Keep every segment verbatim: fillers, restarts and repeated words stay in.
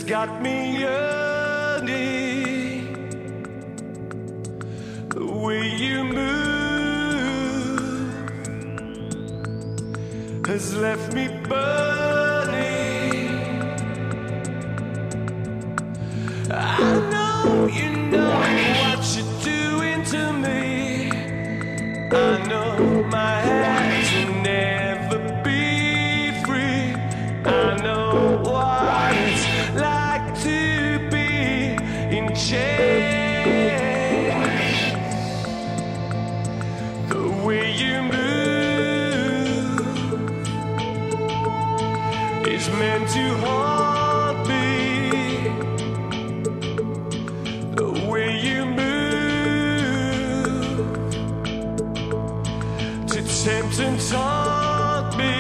got me yearning. The way you move has left me burning. I know you know what you're doing to me. I know my hands will never be free. I know what it's like to be in chains. The way you move is meant to haunt me. The way you move to tempt and taunt me.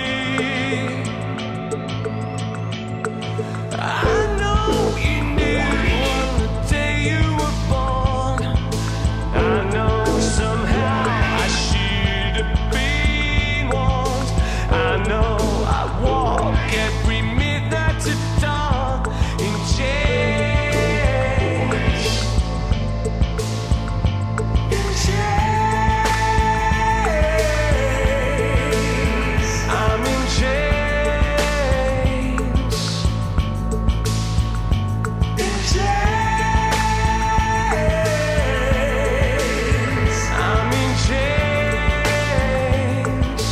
I know you knew on the day you were born. I know somehow I should have been warned. I know I walk every midnight to dawn in chains. In chains. I'm in chains. In chains. I'm in chains.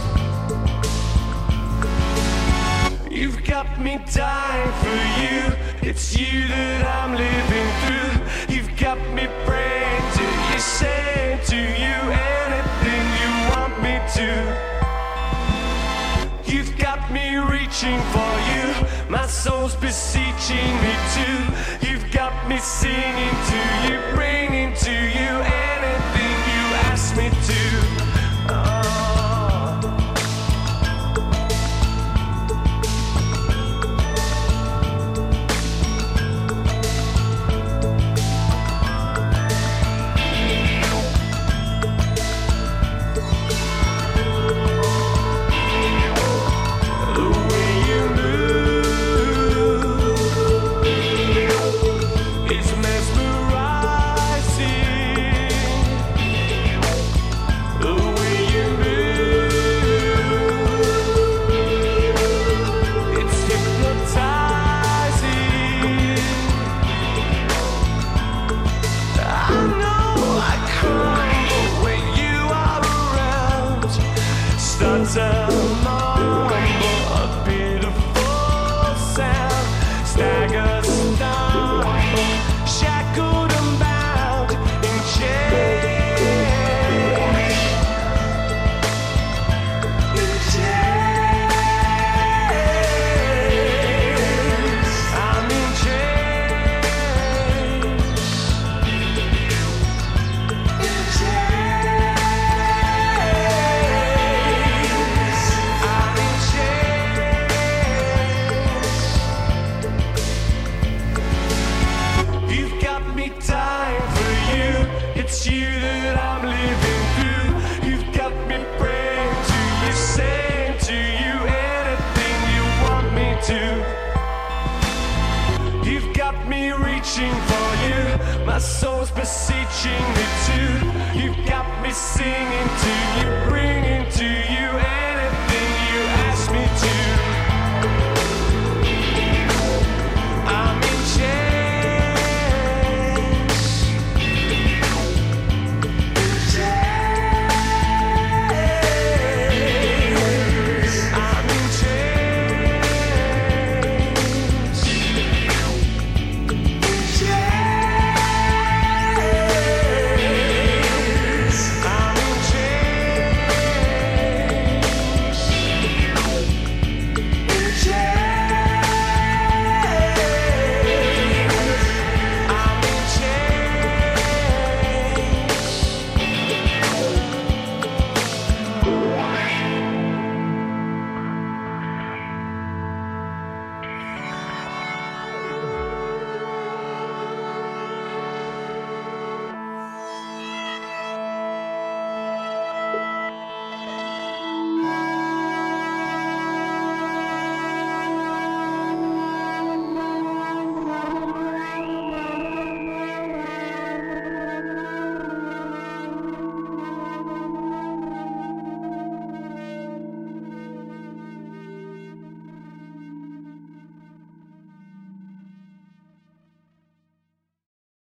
You've got me dying for you. It's you that I'm living through. You've got me praying to you, saying to you anything you want me to. You've got me reaching for you. My soul's beseeching me too. You've got me singing to you, bringing to you anything you ask me to. Oh. The way you move is mesmerizing. The way you move, it's hypnotizing. I know I crumble when you are around. Start to mumble a pitiful sound. Stagger, stumble, shackled and bound in chains. In chains. I'm in chains. In chains. I'm in chains. You've got me dying for you. It's you that I'm living through. You've got me praying to you, saying to you anything you want me to. You've got me reaching for you. My soul's beseeching me too. You've got me singing to you, bringing to you